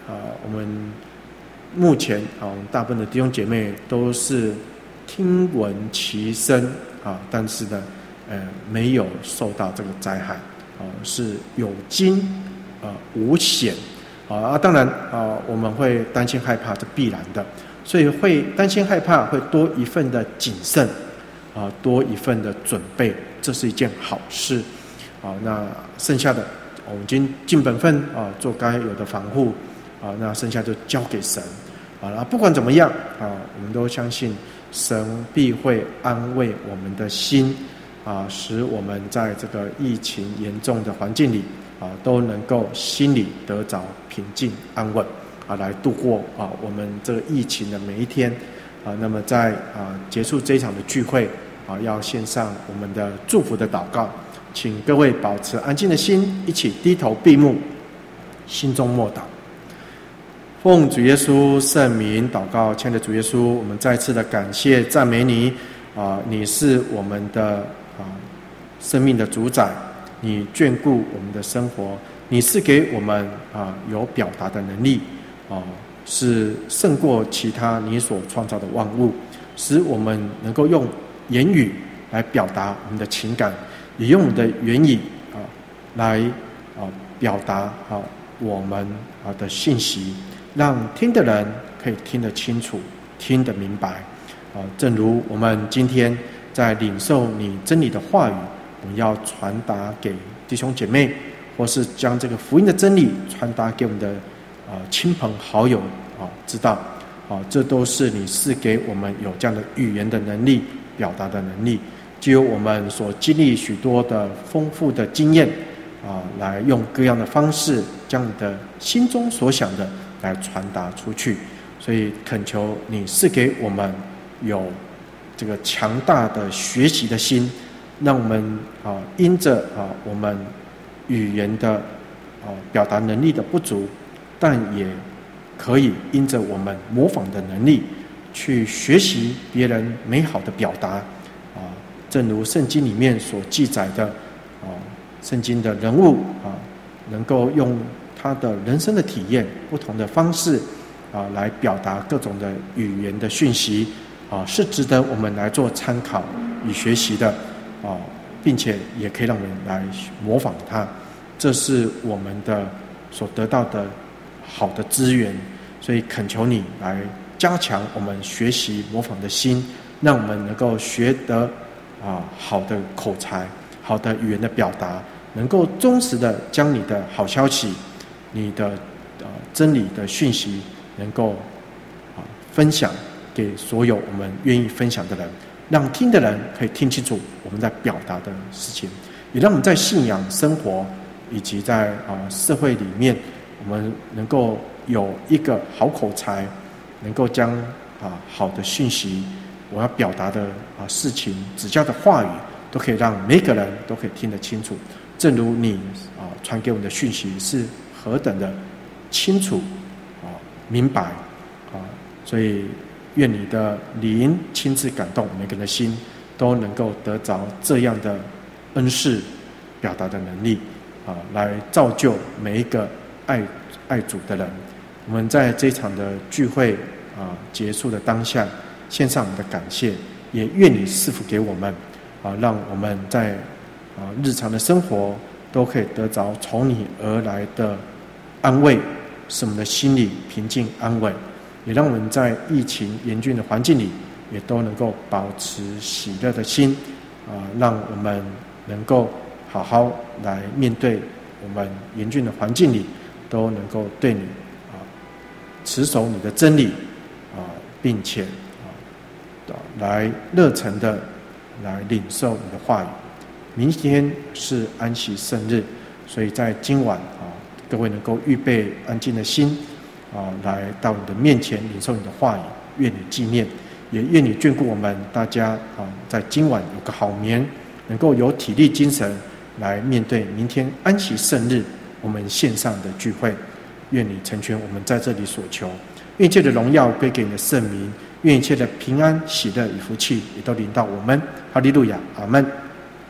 我们目前大部分的弟兄姐妹都是听闻其声但是呢，没有受到这个灾害是有惊无险当然我们会担心害怕，这必然的，所以会担心害怕，会多一份的谨慎多一份的准备，这是一件好事那剩下的我们已经尽本分做该有的防护那剩下就交给神那不管怎么样我们都相信神必会安慰我们的心使我们在这个疫情严重的环境里都能够心里得着平静安稳来度过我们这个疫情的每一天那么在结束这一场的聚会要献上我们的祝福的祷告，请各位保持安静的心，一起低头闭目，心中默祷。奉主耶稣圣名祷告，亲爱的主耶稣，我们再次的感谢赞美你你是我们的生命的主宰，你眷顾我们的生活，你是给我们有表达的能力是胜过其他你所创造的万物，使我们能够用言语来表达我们的情感，也用我们的言语来表达我们的信息，让听的人可以听得清楚，听得明白正如我们今天在领受你真理的话语，我们要传达给弟兄姐妹，或是将这个福音的真理传达给我们的亲朋好友知道这都是你赐给我们有这样的语言的能力，表达的能力，就由我们所经历许多的丰富的经验来用各样的方式将你的心中所想的来传达出去。所以恳求你赐给我们有这个强大的学习的心，让我们因着我们语言的表达能力的不足，但也可以因着我们模仿的能力去学习别人美好的表达正如圣经里面所记载的圣经的人物能够用他的人生的体验不同的方式来表达各种的语言的讯息是值得我们来做参考与学习的并且也可以让我们来模仿他，这是我们的所得到的好的资源。所以恳求你来加强我们学习模仿的心，让我们能够学得好的口才，好的语言的表达，能够忠实的将你的好消息，你的真理的讯息能够分享给所有我们愿意分享的人，让听的人可以听清楚我们在表达的事情，也让我们在信仰生活以及在社会里面，我们能够有一个好口才，能够将好的讯息，我要表达的事情，指教的话语，都可以让每个人都可以听得清楚。正如你传给我们的讯息是何等的清楚明白所以愿你的灵亲自感动每个人的心，都能够得着这样的恩赐表达的能力来造就每一个爱主的人。我们在这一场的聚会结束的当下，献上我们的感谢，也愿你赐福给我们让我们在日常的生活都可以得着从你而来的安慰，使我们的心里平静安稳，也让我们在疫情严峻的环境里也都能够保持喜乐的心让我们能够好好来面对我们严峻的环境里，都能够对你持守你的真理并且来热诚的来领受你的话语。明天是安息圣日，所以在今晚各位能够预备安静的心来到你的面前领受你的话语，愿你纪念，也愿你眷顾我们大家在今晚有个好眠，能够有体力精神来面对明天安息圣日我们线上的聚会。愿你成全我们在这里所求，愿一切的荣耀归给你的圣名，愿一切的平安喜乐与福气也都临到我们。哈利路亚，阿们。